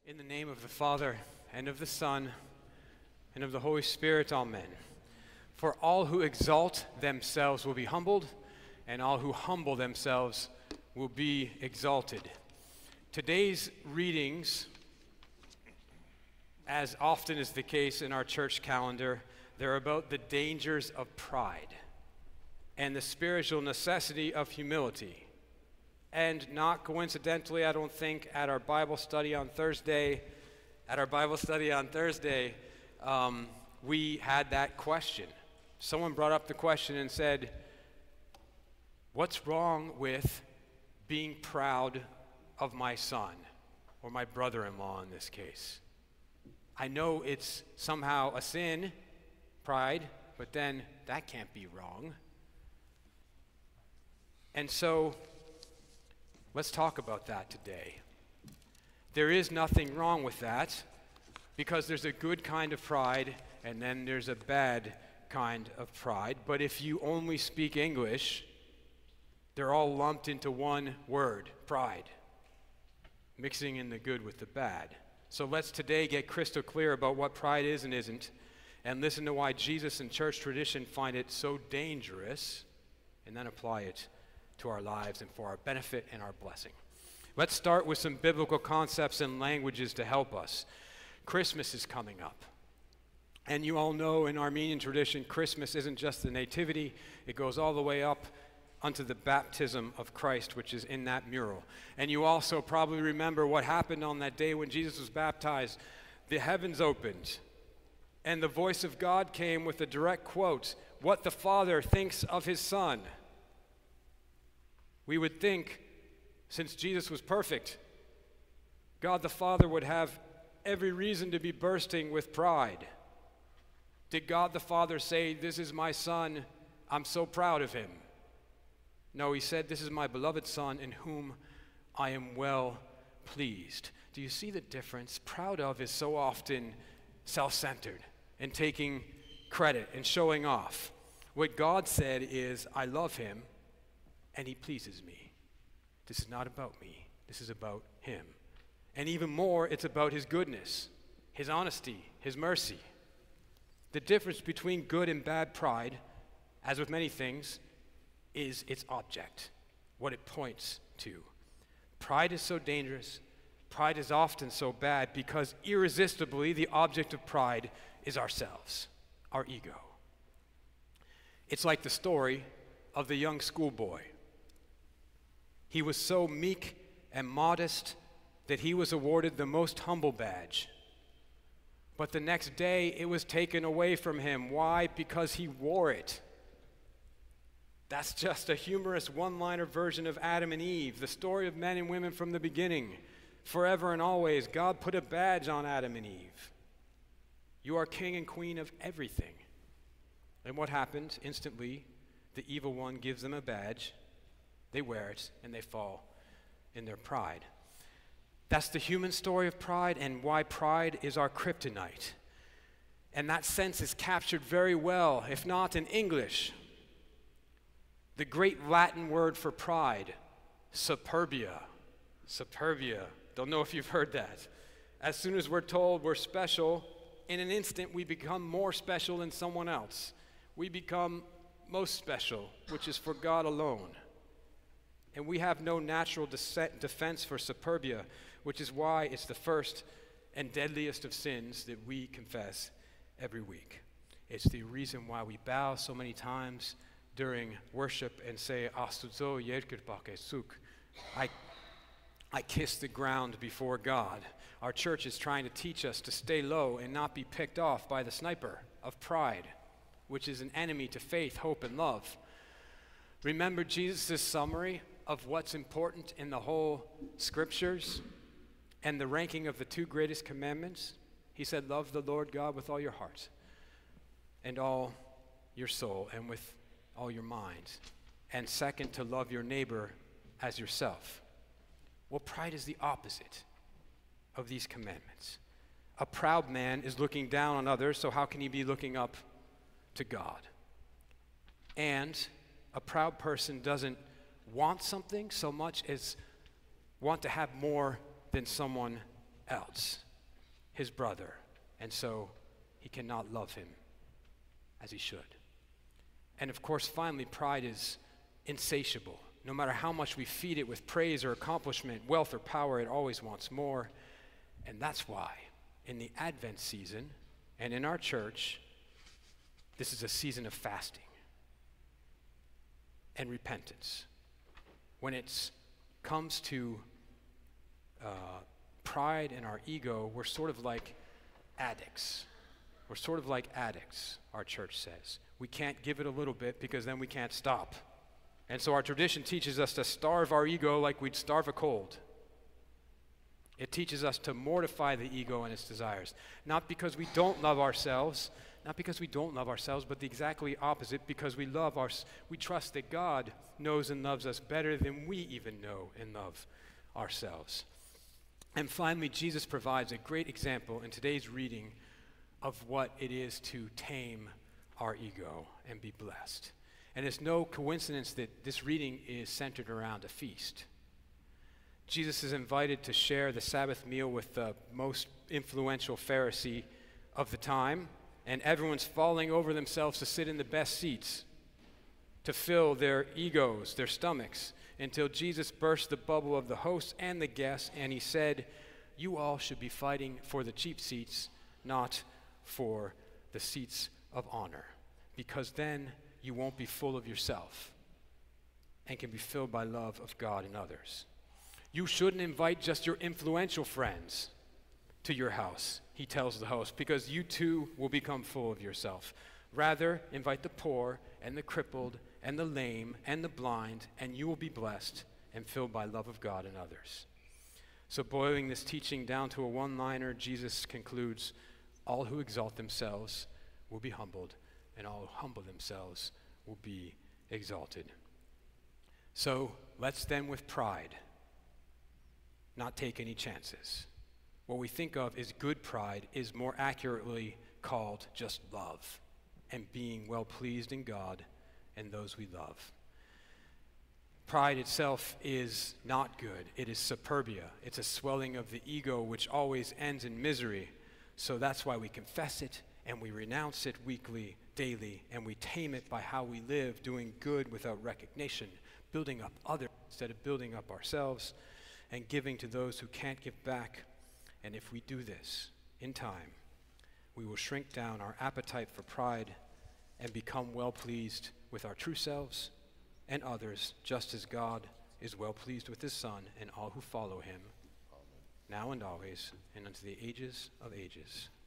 In the name of the Father, and of the Son, and of the Holy Spirit, amen. For all who exalt themselves will be humbled, and all who humble themselves will be exalted. Today's readings, as often is the case in our church calendar, they're about the dangers of pride and the spiritual necessity of humility. And not coincidentally, I don't think, at our Bible study on Thursday, we had that question. Someone brought up the question and said, what's wrong with being proud of my son, or my brother-in-law in this case? I know it's somehow a sin, pride, but then that can't be wrong. And so, let's talk about that today. There is nothing wrong with that, because there's a good kind of pride and then there's a bad kind of pride. But if you only speak English, they're all lumped into one word, pride, mixing in the good with the bad. So let's today get crystal clear about what pride is and isn't, and listen to why Jesus and church tradition find it so dangerous, and then apply it to our lives and for our benefit and our blessing. Let's start with some biblical concepts and languages to help us. Christmas is coming up. And you all know in Armenian tradition, Christmas isn't just the nativity, it goes all the way up unto the baptism of Christ, which is in that mural. And you also probably remember what happened on that day when Jesus was baptized. The heavens opened, and the voice of God came with a direct quote, what the Father thinks of his Son. We would think, since Jesus was perfect, God the Father would have every reason to be bursting with pride. Did God the Father say, this is my Son, I'm so proud of him? No, he said, this is my beloved Son in whom I am well pleased. Do you see the difference? Proud of is so often self-centered and taking credit and showing off. What God said is, I love him, and he pleases me. This is not about me. This is about him. And even more, it's about his goodness, his honesty, his mercy. The difference between good and bad pride, as with many things, is its object, what it points to. Pride is so dangerous. Pride is often so bad because irresistibly the object of pride is ourselves, our ego. It's like the story of the young schoolboy. He was so meek and modest that he was awarded the most humble badge. But the next day, it was taken away from him. Why? Because he wore it. That's just a humorous one-liner version of Adam and Eve, the story of men and women from the beginning. Forever and always, God put a badge on Adam and Eve. You are king and queen of everything. And what happened? Instantly, the evil one gives them a badge. They wear it, and they fall in their pride. That's the human story of pride and why pride is our kryptonite. And that sense is captured very well, if not in English. The great Latin word for pride, superbia. Superbia. Don't know if you've heard that. As soon as we're told we're special, in an instant we become more special than someone else. We become most special, which is for God alone. And we have no natural defense for superbia, which is why it's the first and deadliest of sins that we confess every week. It's the reason why we bow so many times during worship and say, Astuzo yerkirpake suk. I kiss the ground before God. Our church is trying to teach us to stay low and not be picked off by the sniper of pride, which is an enemy to faith, hope, and love. Remember Jesus' summary of what's important in the whole scriptures and the ranking of the two greatest commandments? He said, love the Lord God with all your heart and all your soul and with all your mind. And second, to love your neighbor as yourself. Well, pride is the opposite of these commandments. A proud man is looking down on others, so how can he be looking up to God? And a proud person doesn't want something so much as want to have more than someone else, his brother, and so he cannot love him as he should. And of course, finally, pride is insatiable. No matter how much we feed it with praise or accomplishment, wealth or power, it always wants more. And that's why in the Advent season and in our church, this is a season of fasting and repentance. When it comes to pride and our ego, we're sort of like addicts. We're sort of like addicts, our church says. We can't give it a little bit because then we can't stop. And so our tradition teaches us to starve our ego like we'd starve a cold. It teaches us to mortify the ego and its desires. Not because we don't love ourselves, but the exactly opposite, because we trust that God knows and loves us better than we even know and love ourselves. And finally, Jesus provides a great example in today's reading of what it is to tame our ego and be blessed. And it's no coincidence that this reading is centered around a feast. Jesus is invited to share the Sabbath meal with the most influential Pharisee of the time, and everyone's falling over themselves to sit in the best seats, to fill their egos, their stomachs, until Jesus burst the bubble of the hosts and the guests, and he said, "You all should be fighting for the cheap seats, not for the seats of honor, because then you won't be full of yourself and can be filled by love of God and others. You shouldn't invite just your influential friends to your house," he tells the host, "because you too will become full of yourself. Rather, invite the poor and the crippled and the lame and the blind, and you will be blessed and filled by love of God and others." So boiling this teaching down to a one-liner, Jesus concludes, all who exalt themselves will be humbled, and all who humble themselves will be exalted. So let's then with pride not take any chances. What we think of as good pride is more accurately called just love and being well pleased in God and those we love. Pride itself is not good. It is superbia. It's a swelling of the ego which always ends in misery. So that's why we confess it and we renounce it weekly, daily, and we tame it by how we live, doing good without recognition, building up others instead of building up ourselves, and giving to those who can't give back. And if we do this in time, we will shrink down our appetite for pride and become well pleased with our true selves and others, just as God is well pleased with his Son and all who follow him, now and always, and unto the ages of ages.